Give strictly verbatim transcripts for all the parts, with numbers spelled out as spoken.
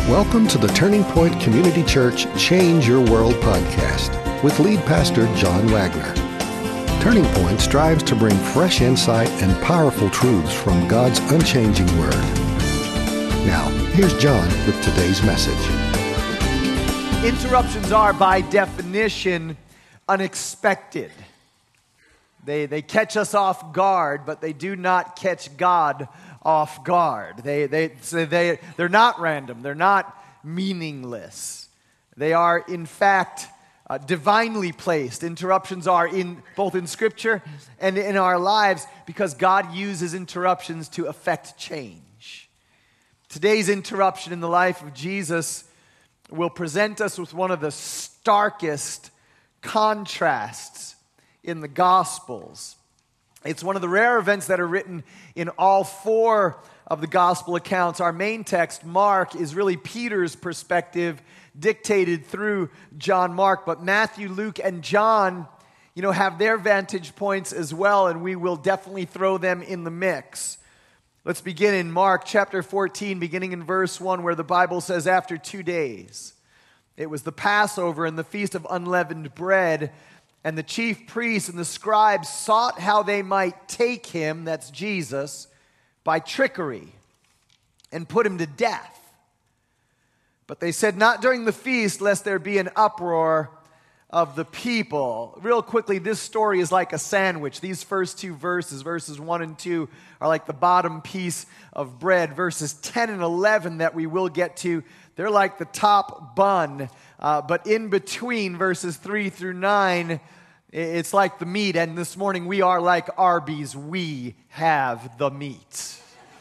Welcome to the Turning Point Community Church Change Your World podcast with lead pastor John Wagner. Turning Point strives to bring fresh insight and powerful truths from God's unchanging Word. Now, here's John with today's message. Interruptions are, by definition, unexpected. They, they catch us off guard, but they do not catch God off guard. They, they, so they, they're not random. They're not meaningless. They are, in fact, uh, divinely placed. Interruptions are in both in Scripture and in our lives because God uses interruptions to effect change. Today's interruption in the life of Jesus will present us with one of the starkest contrasts in the Gospels. It's one of the rare events that are written in all four of the Gospel accounts. Our main text, Mark, is really Peter's perspective dictated through John Mark. But Matthew, Luke, and John, you know, have their vantage points as well, and we will definitely throw them in the mix. Let's begin in Mark chapter fourteen, beginning in verse one, where the Bible says, after two days, it was the Passover and the Feast of Unleavened Bread, and the chief priests and the scribes sought how they might take him, that's Jesus, by trickery and put him to death. But they said, not during the feast, lest there be an uproar of the people. Real quickly, this story is like a sandwich. These first two verses, verses one and two, are like the bottom piece of bread. Verses ten and eleven that we will get to, they're like the top bun. Uh, but in between verses three through nine, it's like the meat. And this morning we are like Arby's. We have the meat.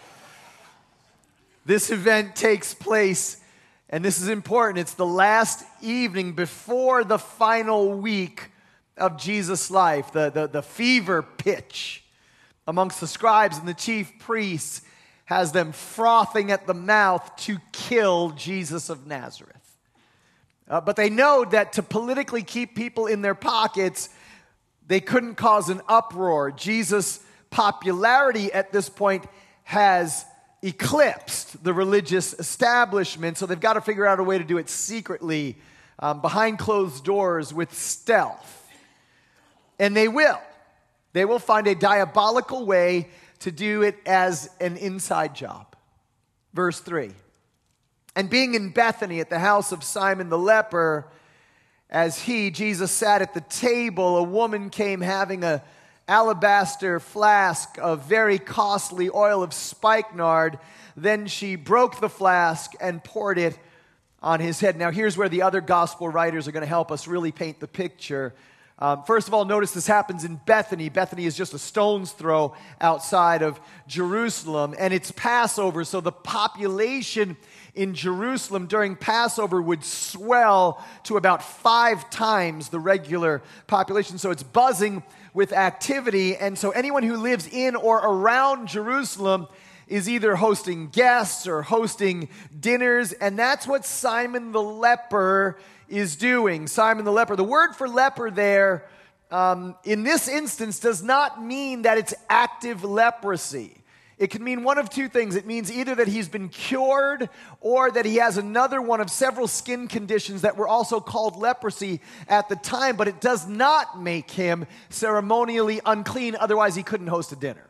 This event takes place, and this is important. It's the last evening before the final week of Jesus' life. The, the, the fever pitch amongst the scribes and the chief priests has them frothing at the mouth to kill Jesus of Nazareth. Uh, but they know that to politically keep people in their pockets, they couldn't cause an uproar. Jesus' popularity at this point has eclipsed the religious establishment, so they've got to figure out a way to do it secretly, um, behind closed doors with stealth. And they will. They will find a diabolical way to do it as an inside job. Verse three. And being in Bethany at the house of Simon the leper, as he, Jesus, sat at the table, a woman came having a alabaster flask of very costly oil of spikenard. Then she broke the flask and poured it on his head. Now here's where the other gospel writers are going to help us really paint the picture. Um, first of all, notice this happens in Bethany. Bethany is just a stone's throw outside of Jerusalem, and it's Passover, so the population in Jerusalem during Passover would swell to about five times the regular population. So it's buzzing with activity, and so anyone who lives in or around Jerusalem is either hosting guests or hosting dinners, and that's what Simon the leper is doing. Simon the leper. The word for leper there, um, in this instance, does not mean that it's active leprosy. It can mean one of two things. It means either that he's been cured or that he has another one of several skin conditions that were also called leprosy at the time, but it does not make him ceremonially unclean. Otherwise, he couldn't host a dinner.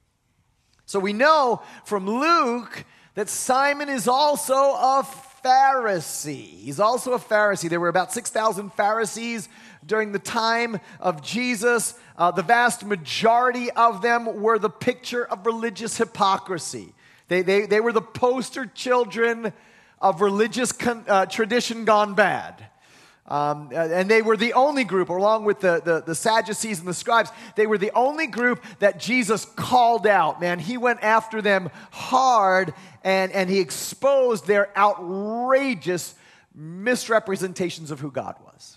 So we know from Luke that Simon is also a Pharisee. He's also a Pharisee. There were about six thousand Pharisees during the time of Jesus. Uh, the vast majority of them were the picture of religious hypocrisy. They, they, they were the poster children of religious con, uh, tradition gone bad. Um, and they were the only group, along with the, the, the Sadducees and the scribes, they were the only group that Jesus called out. Man, he went after them hard, and, and he exposed their outrageous misrepresentations of who God was.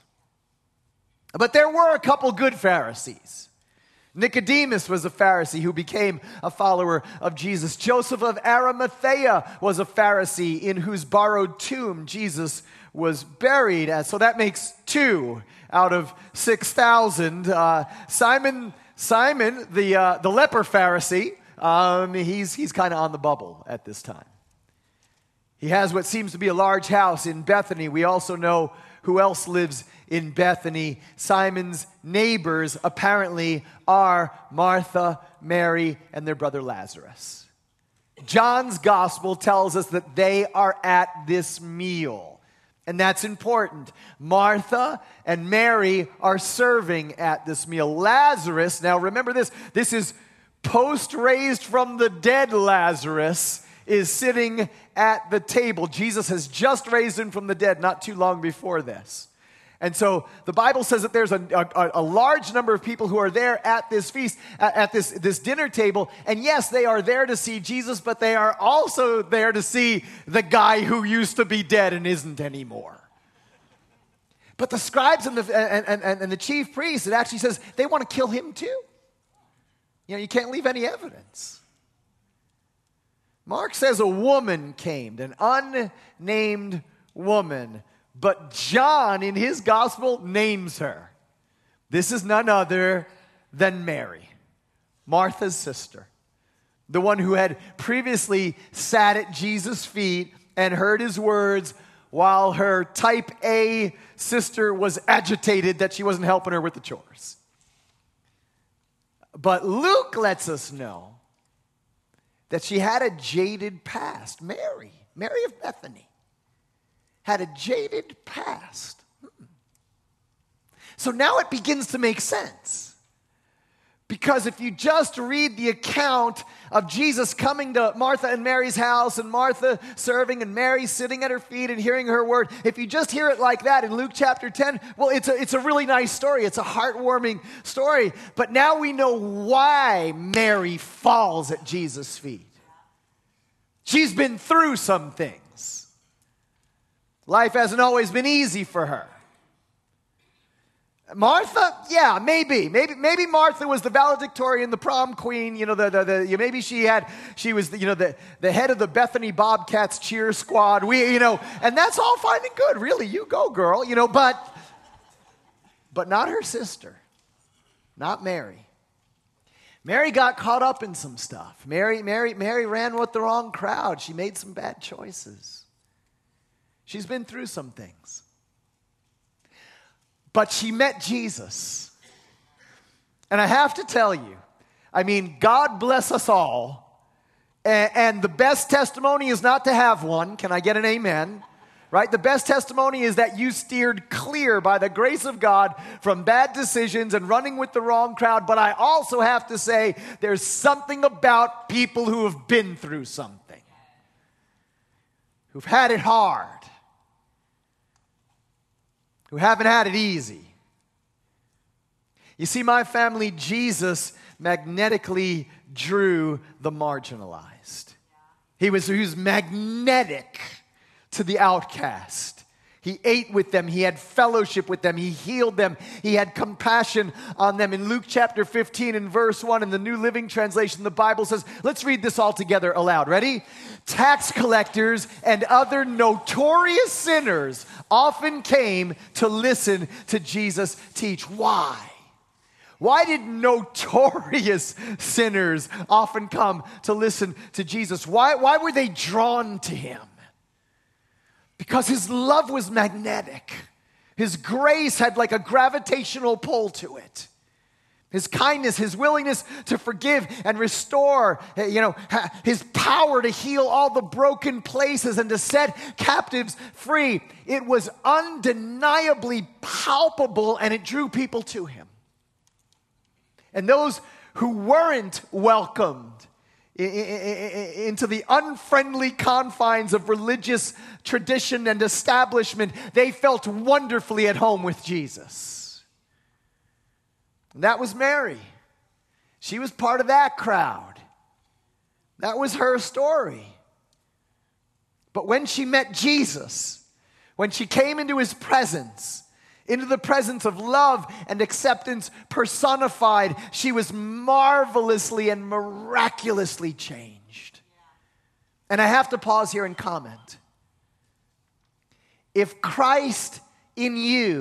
But there were a couple good Pharisees. Nicodemus was a Pharisee who became a follower of Jesus. Joseph of Arimathea was a Pharisee in whose borrowed tomb Jesus was buried. So that makes two out of six thousand. Uh, Simon, Simon, the uh, the leper Pharisee, um, he's he's kind of on the bubble at this time. He has what seems to be a large house in Bethany. We also know who else lives in Bethany. Simon's neighbors apparently are Martha, Mary, and their brother Lazarus. John's gospel tells us that they are at this meal. And that's important. Martha and Mary are serving at this meal. Lazarus, now remember this, this is post-raised from the dead Lazarus, is sitting at the table. Jesus has just raised him from the dead not too long before this. And so the Bible says that there's a, a, a large number of people who are there at this feast, at, at this, this dinner table. And yes, they are there to see Jesus, but they are also there to see the guy who used to be dead and isn't anymore. But the scribes and the, and, and, and the chief priests, it actually says they want to kill him too. You know, you can't leave any evidence. Mark says a woman came, an unnamed woman. But John, in his gospel, names her. This is none other than Mary, Martha's sister, the one who had previously sat at Jesus' feet and heard his words while her type A sister was agitated that she wasn't helping her with the chores. But Luke lets us know that she had a jaded past. Mary, Mary of Bethany, had a jaded past. So now it begins to make sense. Because if you just read the account of Jesus coming to Martha and Mary's house, and Martha serving and Mary sitting at her feet and hearing her word, if you just hear it like that in Luke chapter ten, well, it's a, it's a really nice story. It's a heartwarming story. But now we know why Mary falls at Jesus' feet. She's been through some things. Life hasn't always been easy for her. Martha, yeah, maybe, maybe, maybe Martha was the valedictorian, the prom queen. You know, the, the, the maybe she had, she was, the, you know, the, the head of the Bethany Bobcats cheer squad. We, you know, and that's all fine and good. Really, you go, girl. You know, but, but not her sister, not Mary. Mary got caught up in some stuff. Mary, Mary, Mary ran with the wrong crowd. She made some bad choices. She's been through some things. But she met Jesus. And I have to tell you, I mean, God bless us all. And, and the best testimony is not to have one. Can I get an amen? Right? The best testimony is that you steered clear by the grace of God from bad decisions and running with the wrong crowd. But I also have to say, there's something about people who have been through something, who've had it hard, who haven't had it easy. You see, my family, Jesus magnetically drew the marginalized. He was, he was magnetic to the outcast. He ate with them. He had fellowship with them. He healed them. He had compassion on them. In Luke chapter fifteen and verse one in the New Living Translation, the Bible says, let's read this all together aloud. Ready? Tax collectors and other notorious sinners often came to listen to Jesus teach. Why? Why did notorious sinners often come to listen to Jesus? Why, why were they drawn to him? Because his love was magnetic. His grace had like a gravitational pull to it. His kindness, his willingness to forgive and restore, you know, his power to heal all the broken places and to set captives free. It was undeniably palpable, and it drew people to him. And those who weren't welcomed into the unfriendly confines of religious tradition and establishment, they felt wonderfully at home with Jesus. And that was Mary. She was part of that crowd. That was her story. But when she met Jesus, when she came into his presence, into the presence of love and acceptance personified, she was marvelously and miraculously changed. And I have to pause here and comment. If Christ in you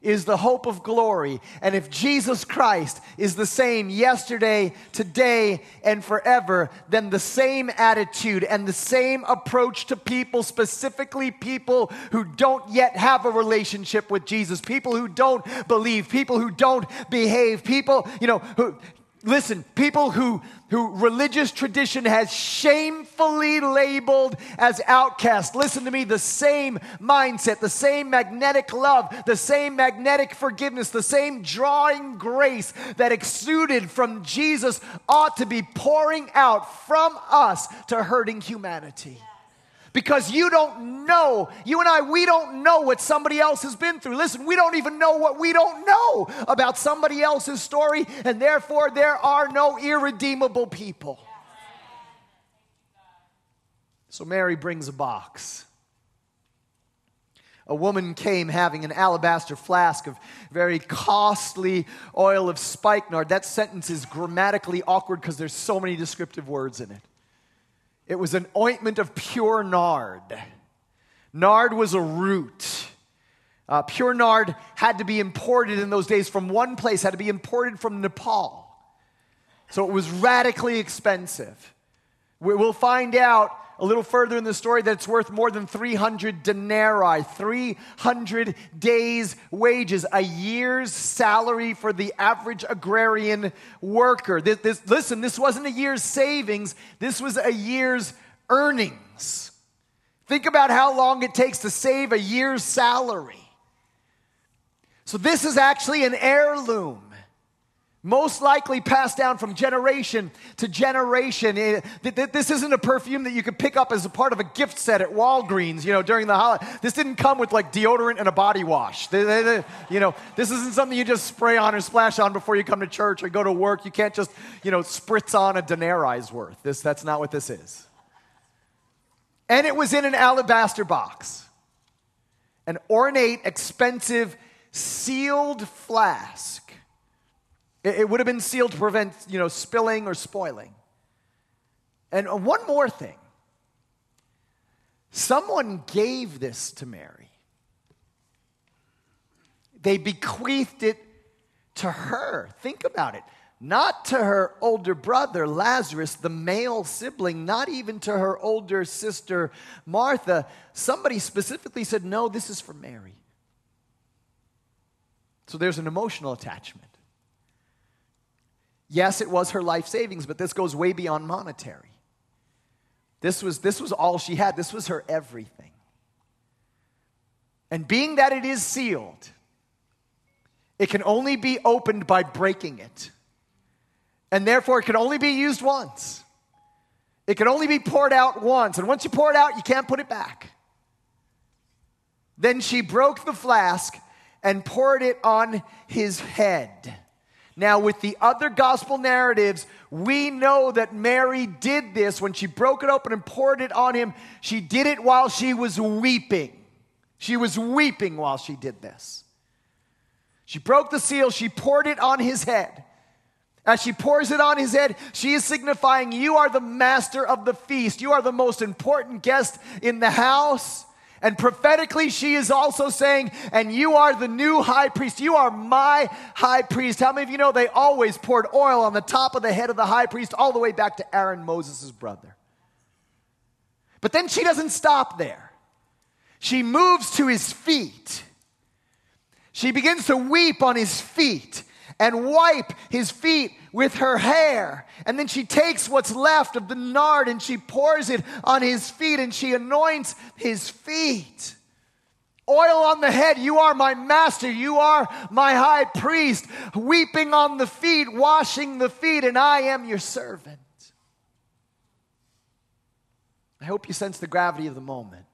is the hope of glory. And if Jesus Christ is the same yesterday, today, and forever, then the same attitude and the same approach to people, specifically people who don't yet have a relationship with Jesus, people who don't believe, people who don't behave, people, you know, who... Listen, people who, who religious tradition has shamefully labeled as outcasts. Listen to me, the same mindset, the same magnetic love, the same magnetic forgiveness, the same drawing grace that exuded from Jesus ought to be pouring out from us to hurting humanity. Because you don't know, you and I, we don't know what somebody else has been through. Listen, we don't even know what we don't know about somebody else's story, and therefore there are no irredeemable people. So Mary brings a box. A woman came having an alabaster flask of very costly oil of spikenard. That sentence is grammatically awkward because there's so many descriptive words in it. It was an ointment of pure nard. Nard was a root. Uh, pure nard had to be imported in those days from one place, had to be imported from Nepal. So it was radically expensive. We, we'll find out a little further in the story that it's worth more than three hundred denarii, three hundred days' wages, a year's salary for the average agrarian worker. This, this, listen, this wasn't a year's savings. This was a year's earnings. Think about how long it takes to save a year's salary. So this is actually an heirloom. Most likely passed down from generation to generation. It, this isn't a perfume that you could pick up as a part of a gift set at Walgreens, you know, during the holiday. This didn't come with like deodorant and a body wash. They, they, they, you know, this isn't something you just spray on or splash on before you come to church or go to work. You can't just, you know, spritz on a denari's worth. This, that's not what this is. And it was in an alabaster box. An ornate, expensive, sealed flask. It would have been sealed to prevent, you know, spilling or spoiling. And one more thing. Someone gave this to Mary. They bequeathed it to her. Think about it. Not to her older brother, Lazarus, the male sibling, not even to her older sister, Martha. Somebody specifically said, no, this is for Mary. So there's an emotional attachment. Yes, it was her life savings, but this goes way beyond monetary. This was, this was all she had. This was her everything. And being that it is sealed, it can only be opened by breaking it. And therefore, it can only be used once. It can only be poured out once. And once you pour it out, you can't put it back. Then she broke the flask and poured it on his head. Now, with the other gospel narratives, we know that Mary did this when she broke it open and poured it on him. She did it while she was weeping. She was weeping while she did this. She broke the seal. She poured it on his head. As she pours it on his head, she is signifying, you are the master of the feast. You are the most important guest in the house. And prophetically, she is also saying, and you are the new high priest. You are my high priest. How many of you know they always poured oil on the top of the head of the high priest all the way back to Aaron, Moses' brother? But then she doesn't stop there. She moves to his feet. She begins to weep on his feet and wipe his feet with her hair. And then she takes what's left of the nard and she pours it on his feet and she anoints his feet. Oil on the head, you are my master, you are my high priest. Weeping on the feet, washing the feet, and I am your servant. I hope you sense the gravity of the moment.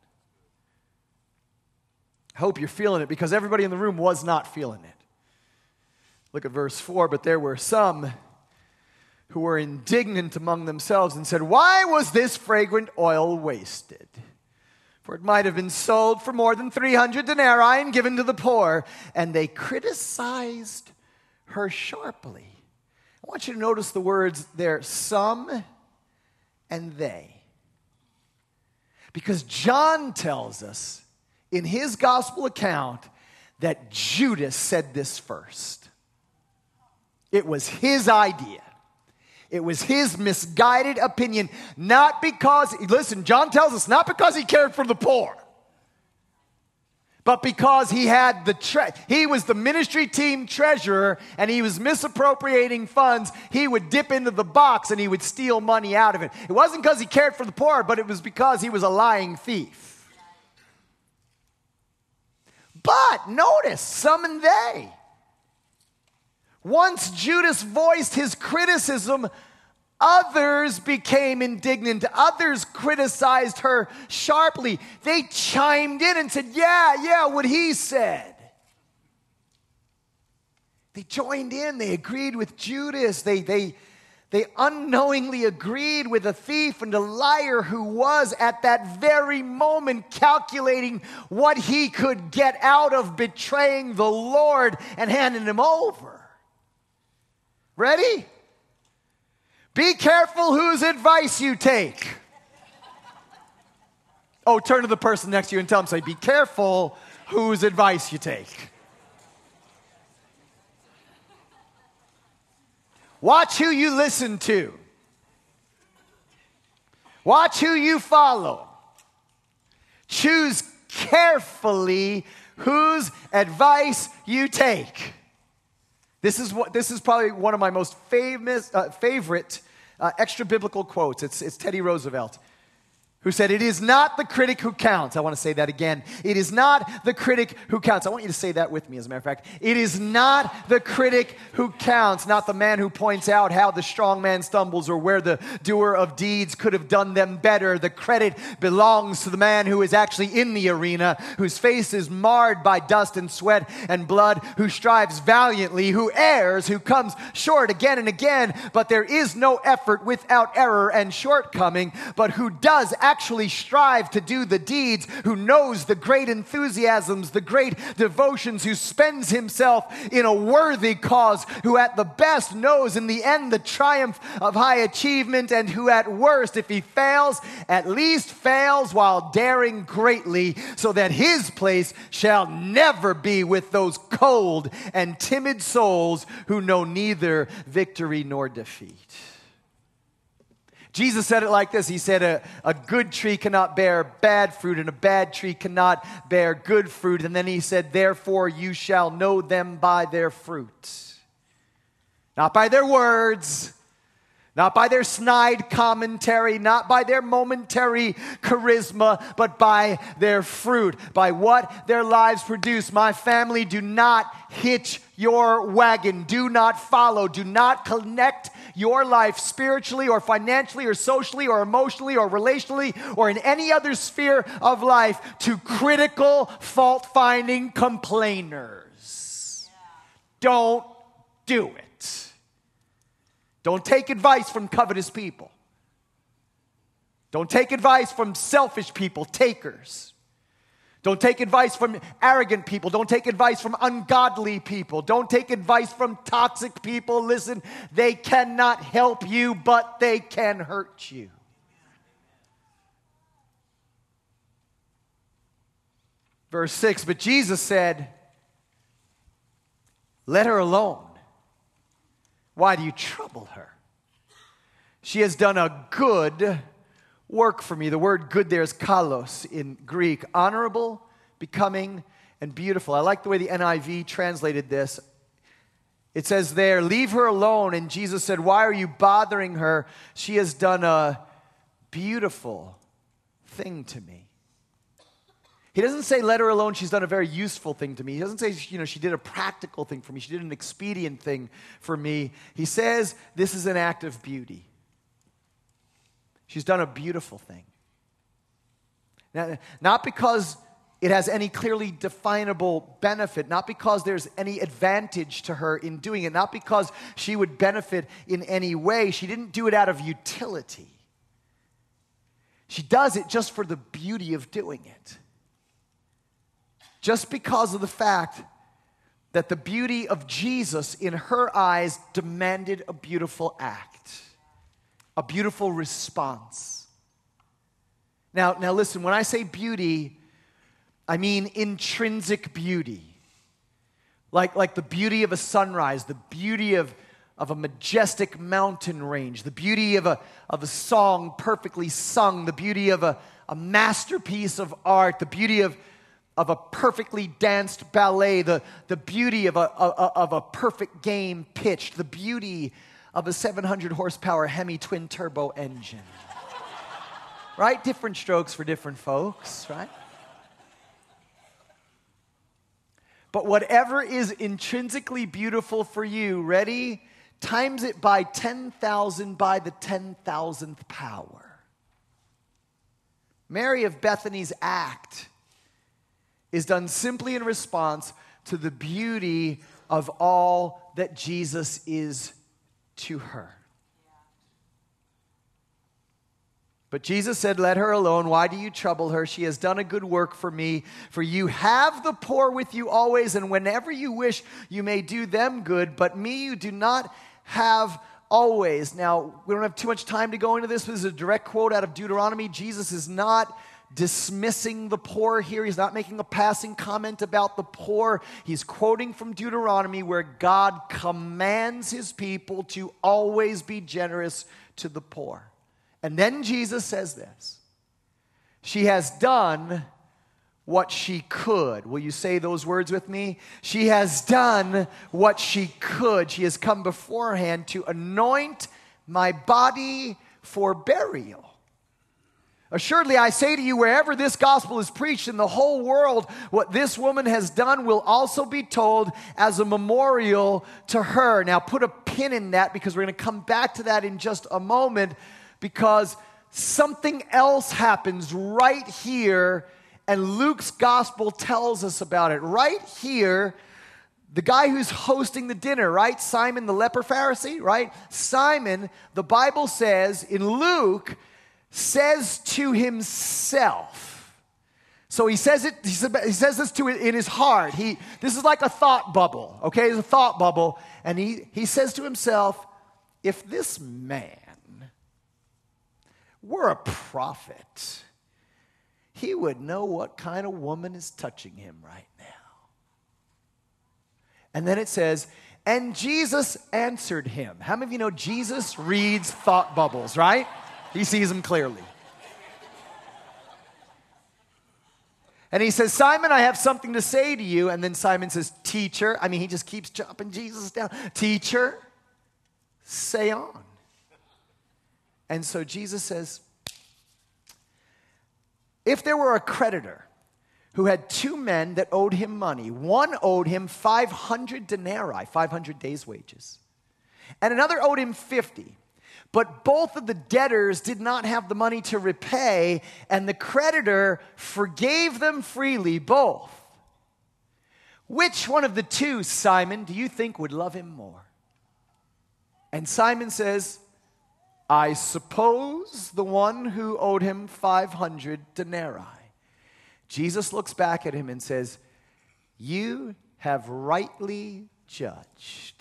I hope you're feeling it, because everybody in the room was not feeling it. Look at verse four. But there were some who were indignant among themselves and said, why was this fragrant oil wasted? For it might have been sold for more than three hundred denarii and given to the poor. And they criticized her sharply. I want you to notice the words there, some and they. Because John tells us in his gospel account that Judas said this first. It was his idea. It was his misguided opinion, not because, listen, John tells us, not because he cared for the poor, but because he had the tre- he was the ministry team treasurer and he was misappropriating funds. He would dip into the box and he would steal money out of it. It wasn't because he cared for the poor, but it was because he was a lying thief. But notice, some and they. Once Judas voiced his criticism, others became indignant. Others criticized her sharply. They chimed in and said, yeah, yeah, what he said. They joined in. They agreed with Judas. They, they, they unknowingly agreed with a thief and a liar who was at that very moment calculating what he could get out of betraying the Lord and handing him over. Ready? Be careful whose advice you take. Oh, turn to the person next to you and tell them, say, be careful whose advice you take. Watch who you listen to. Watch who you follow. Choose carefully whose advice you take. This is what this is probably one of my most famous, uh, favorite uh, extra biblical quotes. It's, it's Teddy Roosevelt, who said, "It is not the critic who counts." I want to say that again. It is not the critic who counts. I want you to say that with me, as a matter of fact. It is not the critic who counts, not the man who points out how the strong man stumbles or where the doer of deeds could have done them better. The credit belongs to the man who is actually in the arena, whose face is marred by dust and sweat and blood, who strives valiantly, who errs, who comes short again and again, but there is no effort without error and shortcoming, but who does actually strive to do the deeds, who knows the great enthusiasms, the great devotions, who spends himself in a worthy cause, who at the best knows in the end the triumph of high achievement, and who at worst, if he fails, at least fails while daring greatly, so that his place shall never be with those cold and timid souls who know neither victory nor defeat. Jesus said it like this. He said, a, a good tree cannot bear bad fruit, and a bad tree cannot bear good fruit. And then he said, therefore you shall know them by their fruit. Not by their words, not by their snide commentary, not by their momentary charisma, but by their fruit, by what their lives produce. My family, do not hitch your wagon. Do not follow. Do not connect your life spiritually or financially or socially or emotionally or relationally or in any other sphere of life to critical, fault-finding complainers. Don't do it. Don't take advice from covetous people. Don't take advice from selfish people, takers. Don't take advice from arrogant people. Don't take advice from ungodly people. Don't take advice from toxic people. Listen, they cannot help you, but they can hurt you. Verse six, but Jesus said, let her alone. Why do you trouble her? She has done a good work for me. The word good there is kalos in Greek. Honorable, becoming, and beautiful. I like the way the N I V translated this. It says there, leave her alone. And Jesus said, why are you bothering her? She has done a beautiful thing to me. He doesn't say, let her alone, she's done a very useful thing to me. He doesn't say, you know, she did a practical thing for me. She did an expedient thing for me. He says, this is an act of beauty. She's done a beautiful thing. Now, not because it has any clearly definable benefit, not because there's any advantage to her in doing it, not because she would benefit in any way. She didn't do it out of utility. She does it just for the beauty of doing it. Just because of the fact that the beauty of Jesus in her eyes demanded a beautiful act, a beautiful response. Now, now listen, when I say beauty, I mean intrinsic beauty. Like, like the beauty of a sunrise, the beauty of, of a majestic mountain range, the beauty of a, of a song perfectly sung, the beauty of a, a masterpiece of art, the beauty of, of a perfectly danced ballet, the, the beauty of a, a, of a perfect game pitched, the beauty of a seven hundred horsepower Hemi twin turbo engine. Right? Different strokes for different folks, right? But whatever is intrinsically beautiful for you, ready? Times it by ten thousand by the ten thousandth power. Mary of Bethany's act is done simply in response to the beauty of all that Jesus is to her. But Jesus said, let her alone. Why do you trouble her? She has done a good work for me. For you have the poor with you always, and whenever you wish, you may do them good. But me you do not have always. Now, we don't have too much time to go into this. This is a direct quote out of Deuteronomy. Jesus is not dismissing the poor here. He's not making a passing comment about the poor. He's quoting from Deuteronomy, where God commands his people to always be generous to the poor. And then Jesus says this: she has done what she could. Will you say those words with me? She has done what she could. She has come beforehand to anoint my body for burial. Assuredly, I say to you, wherever this gospel is preached in the whole world, what this woman has done will also be told as a memorial to her. Now, put a pin in that, because we're going to come back to that in just a moment. Because something else happens right here, and Luke's gospel tells us about it. Right here, the guy who's hosting the dinner, right? Simon the leper Pharisee, right? Simon, the Bible says in Luke, says to himself. So he says it, he says this to it in his heart. He, this is like a thought bubble, okay? It's a thought bubble. And he, he says to himself, if this man were a prophet, he would know what kind of woman is touching him right now. And then it says, and Jesus answered him. How many of you know Jesus reads thought bubbles, right? He sees them clearly. And he says, Simon, I have something to say to you. And then Simon says, teacher. I mean, he just keeps chopping Jesus down. Teacher, say on. And so Jesus says, if there were a creditor who had two men that owed him money, one owed him five hundred denarii, five hundred days' wages, and another owed him fifty, but both of the debtors did not have the money to repay, and the creditor forgave them freely both. Which one of the two, Simon, do you think would love him more? And Simon says, I suppose the one who owed him five hundred denarii. Jesus looks back at him and says, you have rightly judged.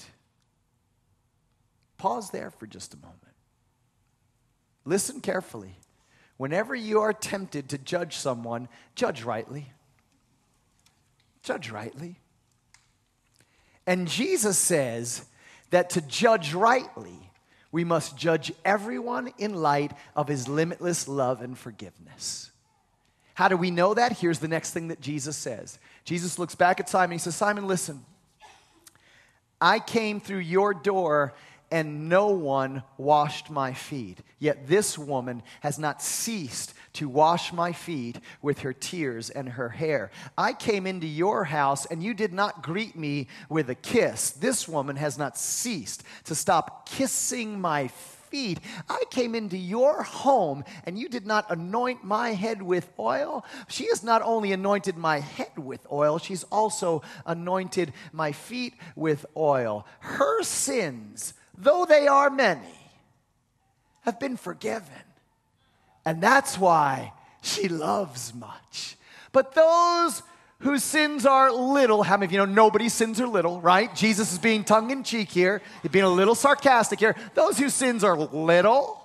Pause there for just a moment. Listen carefully. Whenever you are tempted to judge someone, judge rightly. Judge rightly. And Jesus says that to judge rightly, we must judge everyone in light of his limitless love and forgiveness. How do we know that? Here's the next thing that Jesus says. Jesus looks back at Simon. He says, Simon, listen. I came through your door and no one washed my feet. Yet this woman has not ceased to wash my feet with her tears and her hair. I came into your house and you did not greet me with a kiss. This woman has not ceased to stop kissing my feet. I came into your home and you did not anoint my head with oil. She has not only anointed my head with oil, she's also anointed my feet with oil. Her sins, though they are many, have been forgiven. And that's why she loves much. But those whose sins are little, how many of you know nobody's sins are little, right? Jesus is being tongue-in-cheek here. He's being a little sarcastic here. Those whose sins are little,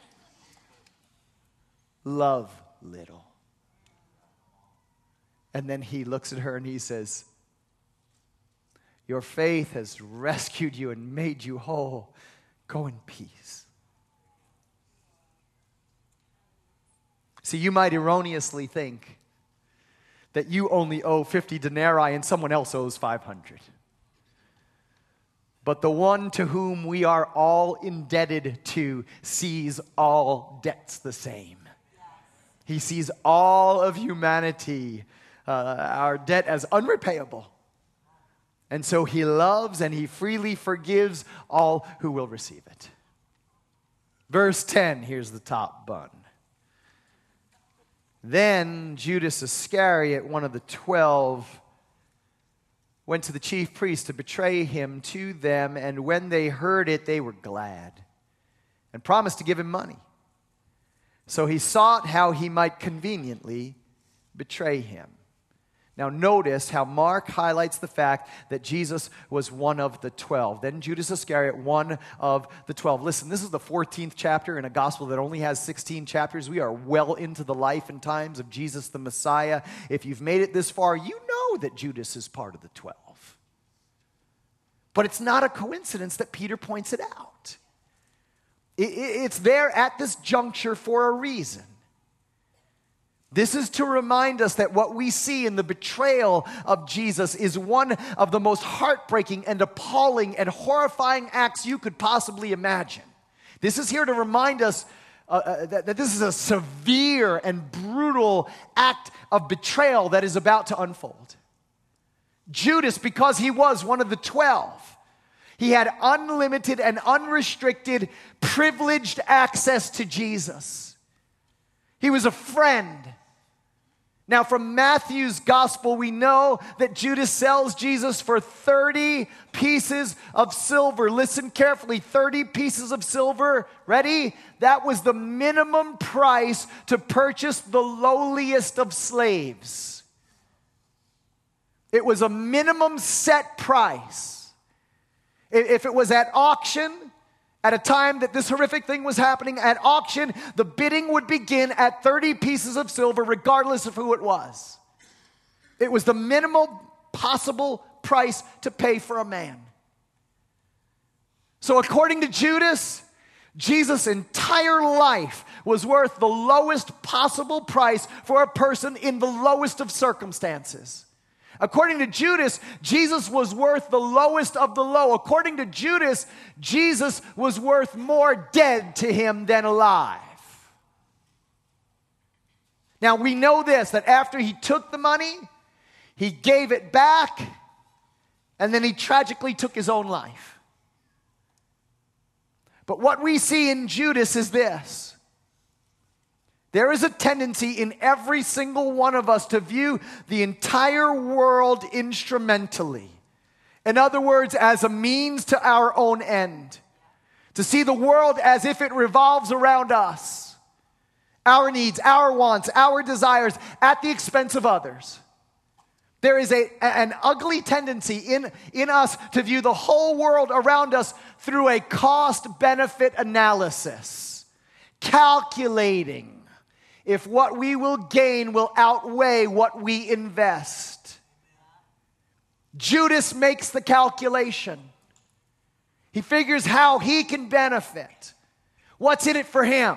love little. And then he looks at her and he says, Your faith has rescued you and made you whole. Go in peace. See, you might erroneously think that you only owe fifty denarii and someone else owes five hundred. But the one to whom we are all indebted to sees all debts the same. He sees all of humanity, uh, our debt, as unrepayable. And so he loves and he freely forgives all who will receive it. Verse ten, here's the top bun. Then Judas Iscariot, one of the twelve, went to the chief priests to betray him to them, and when they heard it, they were glad and promised to give him money. So he sought how he might conveniently betray him. Now notice how Mark highlights the fact that Jesus was one of the twelve. Then Judas Iscariot, one of the twelve. Listen, this is the fourteenth chapter in a gospel that only has sixteen chapters. We are well into the life and times of Jesus the Messiah. If you've made it this far, you know that Judas is part of the twelve. But it's not a coincidence that Peter points it out. It's there at this juncture for a reason. This is to remind us that what we see in the betrayal of Jesus is one of the most heartbreaking and appalling and horrifying acts you could possibly imagine. This is here to remind us uh, uh, that, that this is a severe and brutal act of betrayal that is about to unfold. Judas, because he was one of the twelve, he had unlimited and unrestricted, privileged access to Jesus. He was a friend. Now, from Matthew's gospel, we know that Judas sells Jesus for thirty pieces of silver. Listen carefully, thirty pieces of silver. Ready? That was the minimum price to purchase the lowliest of slaves. It was a minimum set price. If it was at auction, at a time that this horrific thing was happening, at auction, the bidding would begin at thirty pieces of silver, regardless of who it was. It was the minimal possible price to pay for a man. So according to Judas, Jesus' entire life was worth the lowest possible price for a person in the lowest of circumstances. According to Judas, Jesus was worth the lowest of the low. According to Judas, Jesus was worth more dead to him than alive. Now we know this, that after he took the money, he gave it back, and then he tragically took his own life. But what we see in Judas is this. There is a tendency in every single one of us to view the entire world instrumentally. In other words, as a means to our own end. To see the world as if it revolves around us. Our needs, our wants, our desires at the expense of others. There is a, an ugly tendency in, in us to view the whole world around us through a cost-benefit analysis. Calculating if what we will gain will outweigh what we invest. Judas makes the calculation. He figures how he can benefit. What's in it for him?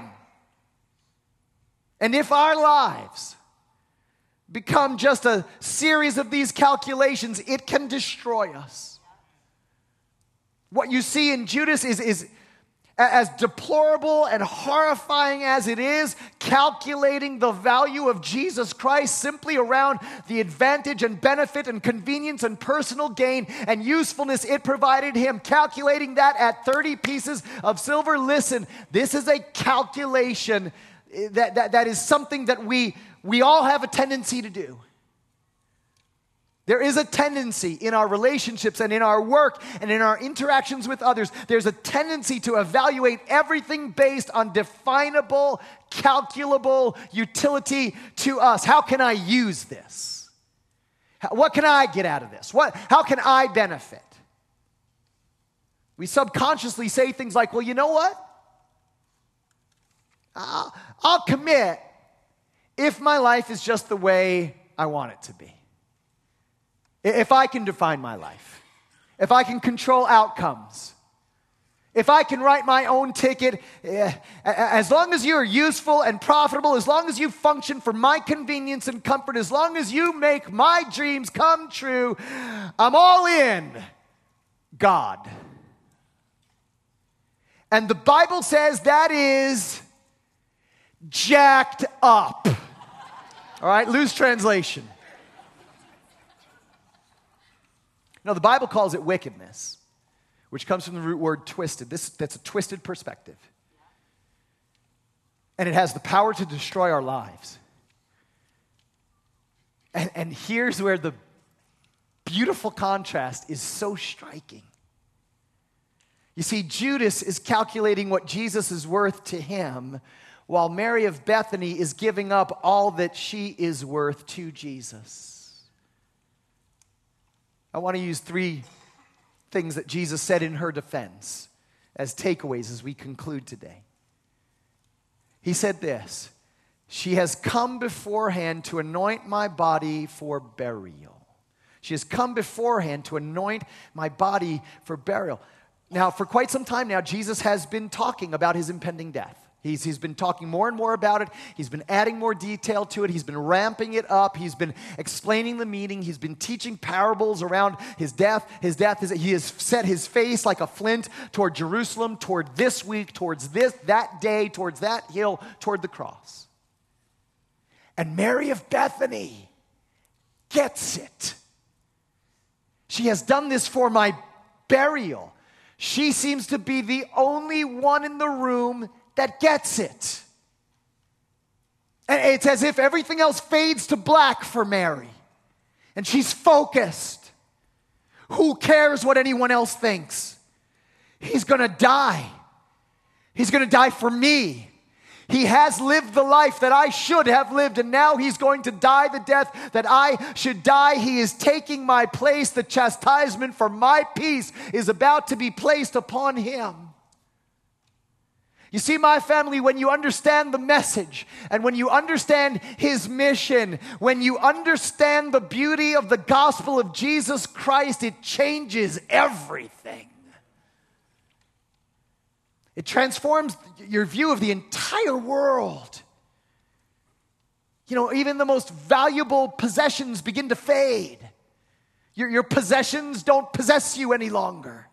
And if our lives become just a series of these calculations, it can destroy us. What you see in Judas is, is as deplorable and horrifying as it is, calculating the value of Jesus Christ simply around the advantage and benefit and convenience and personal gain and usefulness it provided him, calculating that at thirty pieces of silver. Listen, this is a calculation that, that, that is something that we, we all have a tendency to do. There is a tendency in our relationships and in our work and in our interactions with others, there's a tendency to evaluate everything based on definable, calculable utility to us. How can I use this? What can I get out of this? What, how can I benefit? We subconsciously say things like, well, you know what? I'll, I'll commit if my life is just the way I want it to be. If I can define my life. if I can control outcomes, if I can write my own ticket, eh, as long as you're useful and profitable, as long as you function for my convenience and comfort, as long as you make my dreams come true, I'm all in, God. And the Bible says that is jacked up. All right, loose translation. No, the Bible calls it wickedness, which comes from the root word twisted. This, that's a twisted perspective. And it has the power to destroy our lives. And, and here's where the beautiful contrast is so striking. You see, Judas is calculating what Jesus is worth to him, while Mary of Bethany is giving up all that she is worth to Jesus. I want to use three things that Jesus said in her defense as takeaways as we conclude today. He said this, she has come beforehand to anoint my body for burial. She has come beforehand to anoint my body for burial. Now, for quite some time now, Jesus has been talking about his impending death. He's, he's been talking more and more about it. He's been adding more detail to it. He's been ramping it up. He's been explaining the meaning. He's been teaching parables around his death. His death is, he has set his face like a flint toward Jerusalem, toward this week, towards this, that day, towards that hill, toward the cross. And Mary of Bethany gets it. She has done this for my burial. She seems to be the only one in the room that gets it. And it's as if everything else fades to black for Mary. And she's focused. Who cares what anyone else thinks? He's going to die. He's going to die for me. He has lived the life that I should have lived, and now he's going to die the death that I should die. He is taking my place. The chastisement for my peace is about to be placed upon him. You see, my family, when you understand the message and when you understand his mission, when you understand the beauty of the gospel of Jesus Christ, it changes everything. It transforms your view of the entire world. You know, even the most valuable possessions begin to fade. Your, your possessions don't possess you any longer.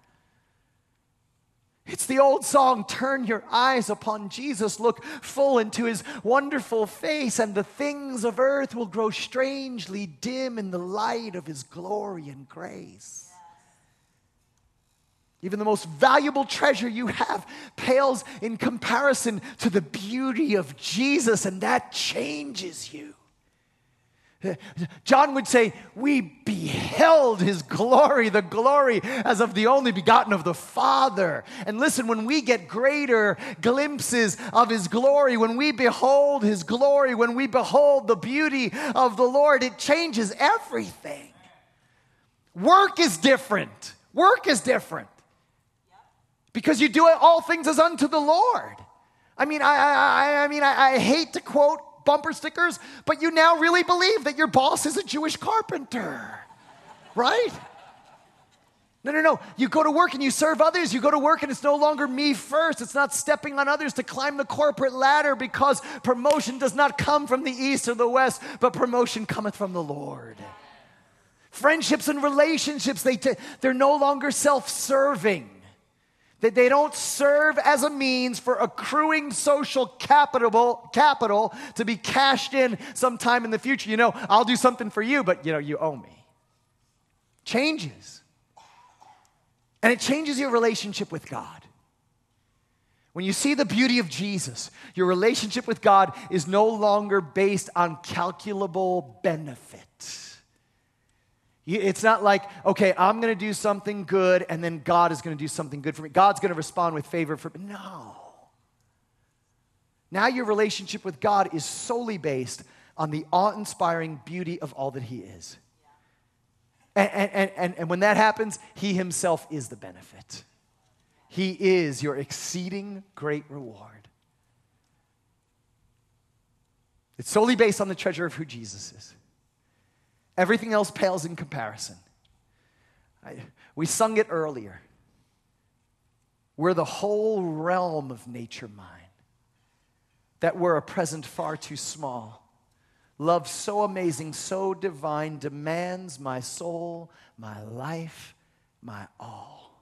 It's the old song, turn your eyes upon Jesus, look full into his wonderful face, and the things of earth will grow strangely dim in the light of his glory and grace. Even the most valuable treasure you have pales in comparison to the beauty of Jesus, and that changes you. John would say, we beheld his glory, the glory as of the only begotten of the Father. And listen, when we get greater glimpses of his glory, when we behold his glory, when we behold the beauty of the Lord, it changes everything. Work is different. Work is different. Because you do all things as unto the Lord. I mean, I, I, I mean, I, I hate to quote bumper stickers, but you now really believe that your boss is a Jewish carpenter, right? No, no, no. You go to work and you serve others. You go to work and it's no longer me first. It's not stepping on others to climb the corporate ladder, because promotion does not come from the east or the west, but promotion cometh from the Lord. Friendships and relationships, they t- they're no longer self-serving. That they don't serve as a means for accruing social capital, capital to be cashed in sometime in the future. You know, I'll do something for you, but, you know, you owe me. Changes. And it changes your relationship with God. When you see the beauty of Jesus, your relationship with God is no longer based on calculable benefit. It's not like, okay, I'm going to do something good and then God is going to do something good for me. God's going to respond with favor for me. No. Now your relationship with God is solely based on the awe-inspiring beauty of all that he is. And, and, and, and when that happens, he himself is the benefit. He is your exceeding great reward. It's solely based on the treasure of who Jesus is. Everything else pales in comparison. I, we sung it earlier. We're the whole realm of nature mind. That we're a present far too small. Love so amazing, so divine, demands my soul, my life, my all.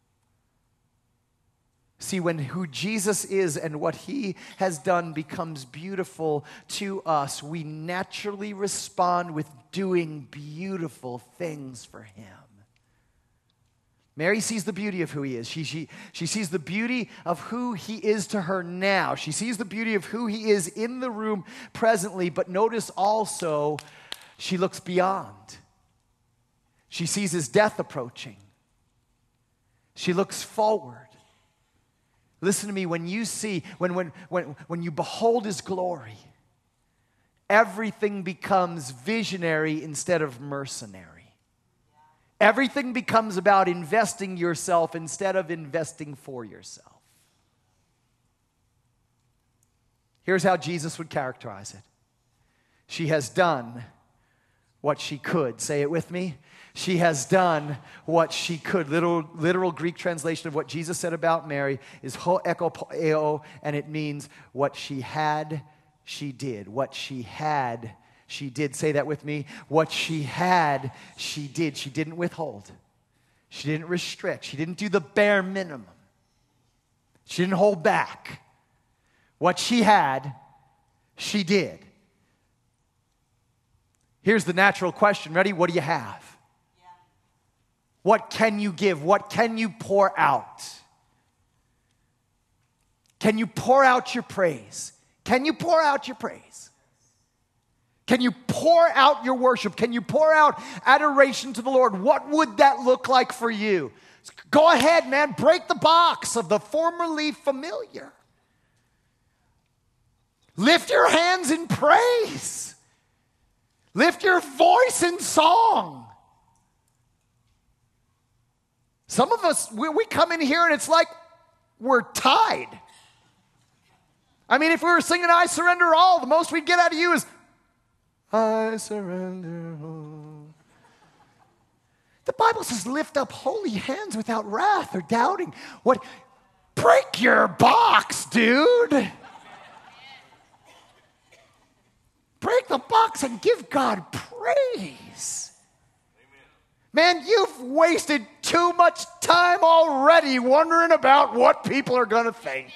See, when who Jesus is and what he has done becomes beautiful to us, we naturally respond with doing beautiful things for him. Mary sees the beauty of who he is. She, she, she sees the beauty of who he is to her now. She sees the beauty of who he is in the room presently, but notice also she looks beyond. She sees his death approaching. She looks forward. Listen to me, when you see, when, when, when, when you behold his glory, everything becomes visionary instead of mercenary. Everything becomes about investing yourself instead of investing for yourself. Here's how Jesus would characterize it. She has done what she could. Say it with me. She has done what she could. Literal, literal Greek translation of what Jesus said about Mary is ho ekopoeo, and it means what she had, she did. What she had, she did. Say that with me. What she had, she did. She didn't withhold. She didn't restrict. She didn't do the bare minimum. She didn't hold back. What she had, she did. Here's the natural question. Ready? What do you have? Yeah. What can you give? What can you pour out? Can you pour out your praise? Can you pour out your praise? Can you pour out your worship? Can you pour out adoration to the Lord? What would that look like for you? Go ahead, man. Break the box of the formerly familiar. Lift your hands in praise. Lift your voice in song. Some of us, we, we come in here and it's like we're tied. I mean, if we were singing I Surrender All, the most we'd get out of you is, I surrender all. The Bible says lift up holy hands without wrath or doubting. What? Break your box, dude. Break the box and give God praise. Man, you've wasted too much time already wondering about what people are going to think.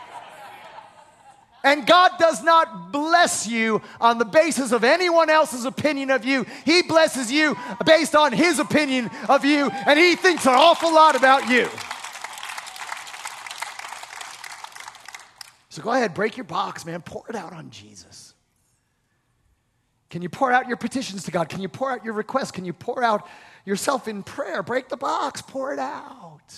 And God does not bless you on the basis of anyone else's opinion of you. He blesses you based on his opinion of you, and he thinks an awful lot about you. So go ahead, break your box, man. Pour it out on Jesus. Can you pour out your petitions to God? Can you pour out your requests? Can you pour out yourself in prayer? Break the box, pour it out.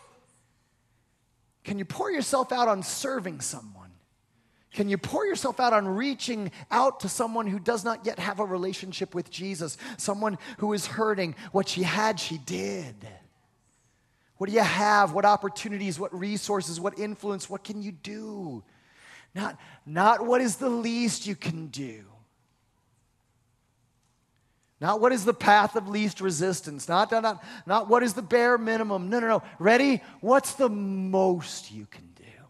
Can you pour yourself out on serving someone? Can you pour yourself out on reaching out to someone who does not yet have a relationship with Jesus? Someone who is hurting. What she had, she did. What do you have? What opportunities? What resources? What influence? What can you do? Not, not what is the least you can do. Not what is the path of least resistance. Not, not, not, not what is the bare minimum. No, no, no. Ready? What's the most you can do?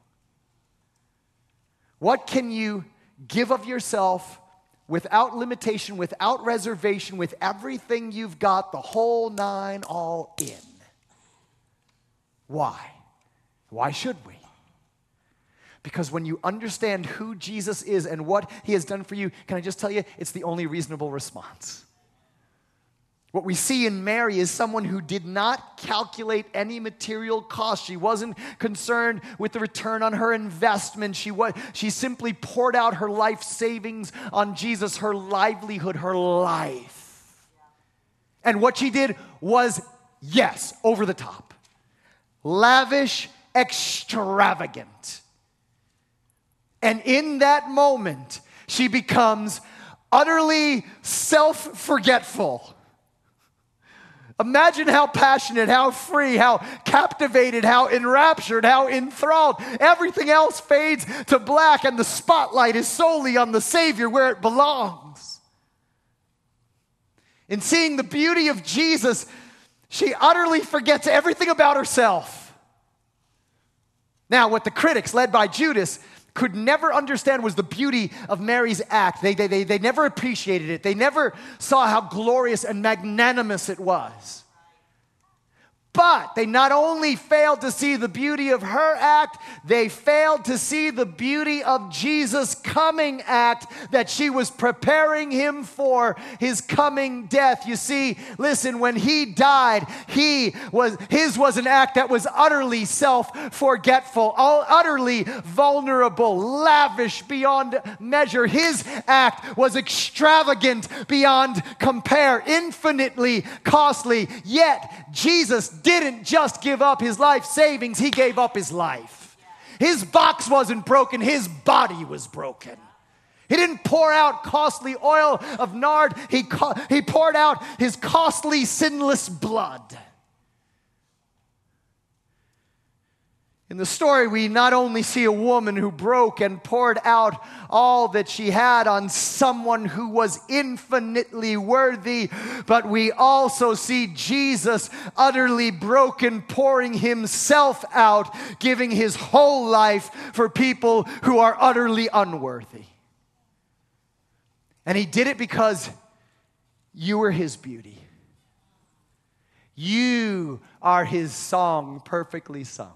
What can you give of yourself without limitation, without reservation, with everything you've got, the whole nine, all in? Why? Why should we? Because when you understand who Jesus is and what he has done for you, can I just tell you, it's the only reasonable response. What we see in Mary is someone who did not calculate any material cost. She wasn't concerned with the return on her investment. She, was, she simply poured out her life savings on Jesus, her livelihood, her life. And what she did was, yes, over the top. Lavish, extravagant. And in that moment, she becomes utterly self-forgetful. Imagine how passionate, how free, how captivated, how enraptured, how enthralled. Everything else fades to black and the spotlight is solely on the Savior where it belongs. In seeing the beauty of Jesus, She utterly forgets everything about herself. Now, what the critics, led by Judas, could never understand was the beauty of Mary's act. They, they, they, they never appreciated it. They never saw how glorious and magnanimous it was. But they not only failed to see the beauty of her act, they failed to see the beauty of Jesus' coming act, that she was preparing him for his coming death. You see, listen, when he died, he was his was an act that was utterly self-forgetful, all utterly vulnerable, lavish beyond measure. His act was extravagant beyond compare, infinitely costly. Yet Jesus didn't just give up his life savings, he gave up his life. His box wasn't broken, his body was broken. He didn't pour out costly oil of nard, he, co- he poured out his costly sinless blood. In the story, we not only see a woman who broke and poured out all that she had on someone who was infinitely worthy, but we also see Jesus utterly broken, pouring himself out, giving his whole life for people who are utterly unworthy. And he did it because you were his beauty. You are his song perfectly sung.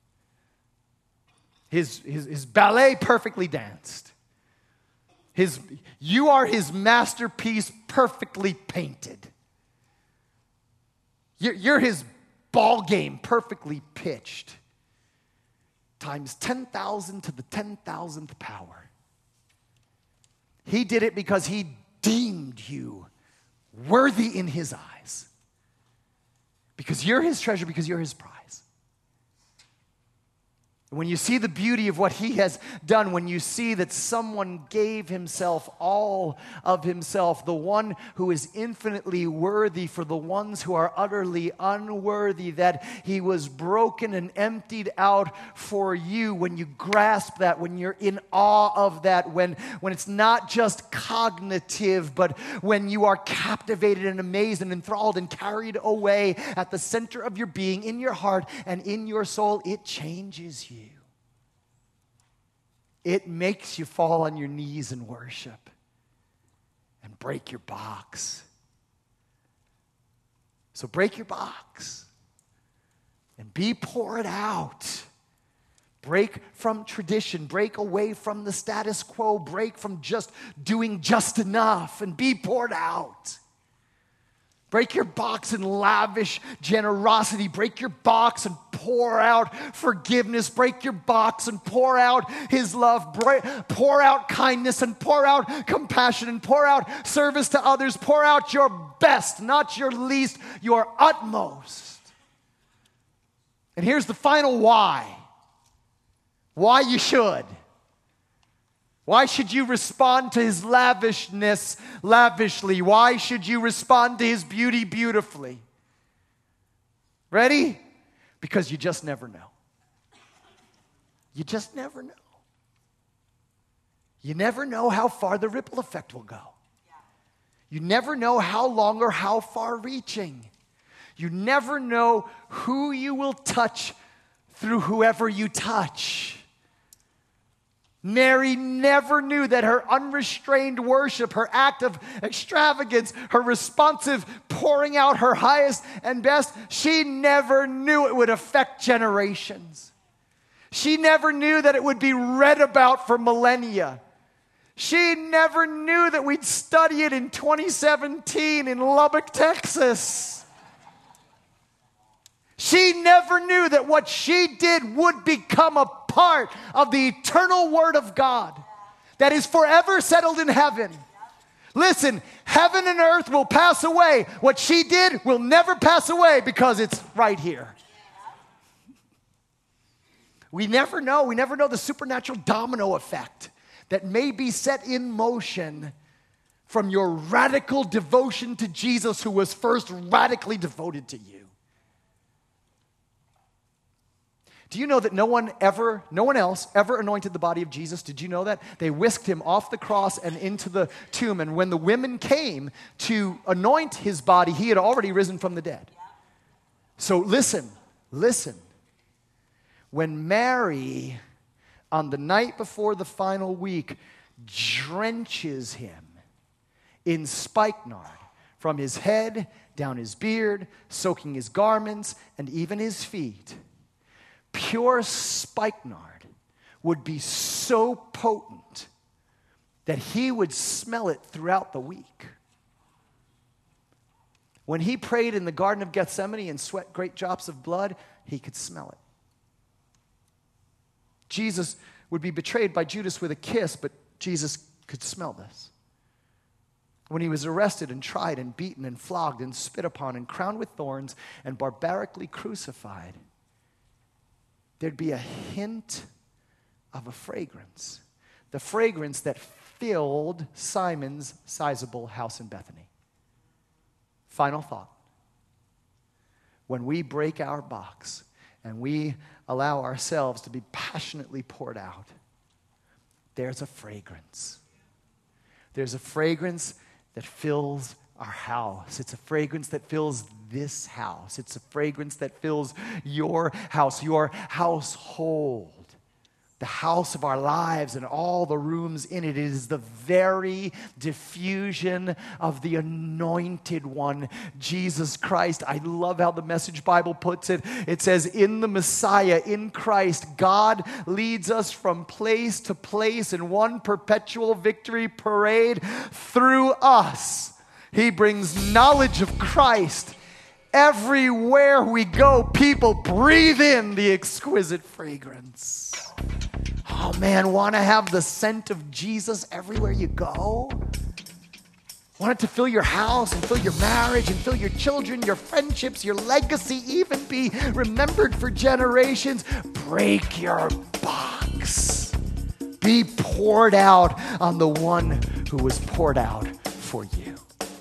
His, his, his ballet perfectly danced. His, you are his masterpiece perfectly painted. You're, you're his ball game perfectly pitched. Times ten thousand to the ten thousandth power. He did it because he deemed you worthy in his eyes. Because you're his treasure, because you're his prize. When you see the beauty of what he has done, when you see that someone gave himself, all of himself, the one who is infinitely worthy for the ones who are utterly unworthy, that he was broken and emptied out for you, when you grasp that, when you're in awe of that, when, when it's not just cognitive, but when you are captivated and amazed and enthralled and carried away at the center of your being, in your heart and in your soul, it changes you. It makes you fall on your knees and worship and break your box. So break your box and be poured out. Break from tradition. Break away from the status quo. Break from just doing just enough and be poured out. Break your box in lavish generosity. Break your box and pour out forgiveness. Break your box and pour out his love. Break, pour out kindness and pour out compassion and pour out service to others. Pour out your best, not your least, your utmost. And here's the final why. Why you should. Why should you respond to his lavishness lavishly? Why should you respond to his beauty beautifully? Ready? Because you just never know. You just never know. You never know how far the ripple effect will go. You never know how long or how far reaching. You never know who you will touch through whoever you touch. Mary never knew that her unrestrained worship, her act of extravagance, her responsive pouring out her highest and best, she never knew it would affect generations. She never knew that it would be read about for millennia. She never knew that we'd study it in twenty seventeen in Lubbock, Texas. She never knew that what she did would become a part of the eternal Word of God that is forever settled in heaven. Listen, heaven and earth will pass away. What she did will never pass away because it's right here. We never know. We never know the supernatural domino effect that may be set in motion from your radical devotion to Jesus, who was first radically devoted to you. Do you know that no one ever, no one else ever anointed the body of Jesus? Did you know that? They whisked him off the cross and into the tomb. And when the women came to anoint his body, he had already risen from the dead. So listen, listen. When Mary, on the night before the final week, drenches him in spikenard from his head down his beard, soaking his garments and even his feet, pure spikenard would be so potent that he would smell it throughout the week. When he prayed in the Garden of Gethsemane and sweat great drops of blood, he could smell it. Jesus would be betrayed by Judas with a kiss, but Jesus could smell this. When he was arrested and tried and beaten and flogged and spit upon and crowned with thorns and barbarically crucified, there'd be a hint of a fragrance. The fragrance that filled Simon's sizable house in Bethany. Final thought. When we break our box and we allow ourselves to be passionately poured out, there's a fragrance. There's a fragrance that fills our house. It's a fragrance that fills this house. It's a fragrance that fills your house, your household, the house of our lives and all the rooms in it. It is the very diffusion of the anointed one, Jesus Christ. I love how the Message Bible puts it. It says, in the Messiah, in Christ, God leads us from place to place in one perpetual victory parade. Through us, he brings knowledge of Christ. Everywhere we go, people breathe in the exquisite fragrance. Oh man, want to have the scent of Jesus everywhere you go? Want it to fill your house and fill your marriage and fill your children, your friendships, your legacy, even be remembered for generations? Break your box. Be poured out on the one who was poured out for you.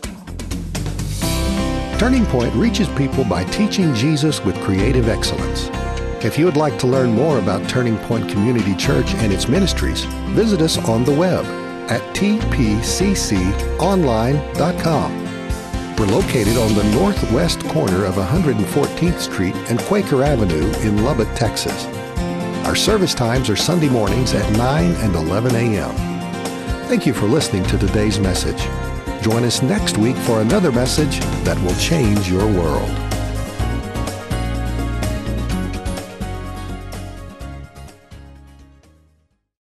Turning Point reaches people by teaching Jesus with creative excellence. If you would like to learn more about Turning Point Community Church and its ministries, visit us on the web at t p c c online dot com. We're located on the northwest corner of one hundred fourteenth Street and Quaker Avenue in Lubbock, Texas. Our service times are Sunday mornings at nine and eleven a.m. Thank you for listening to today's message. Join us next week for another message that will change your world.